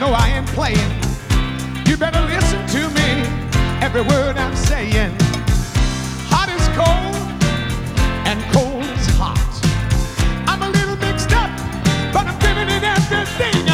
no, I ain't playing. You better listen to me, every word I'm saying. Hot is cold and cold is hot. I'm a little mixed up, but I'm giving it everything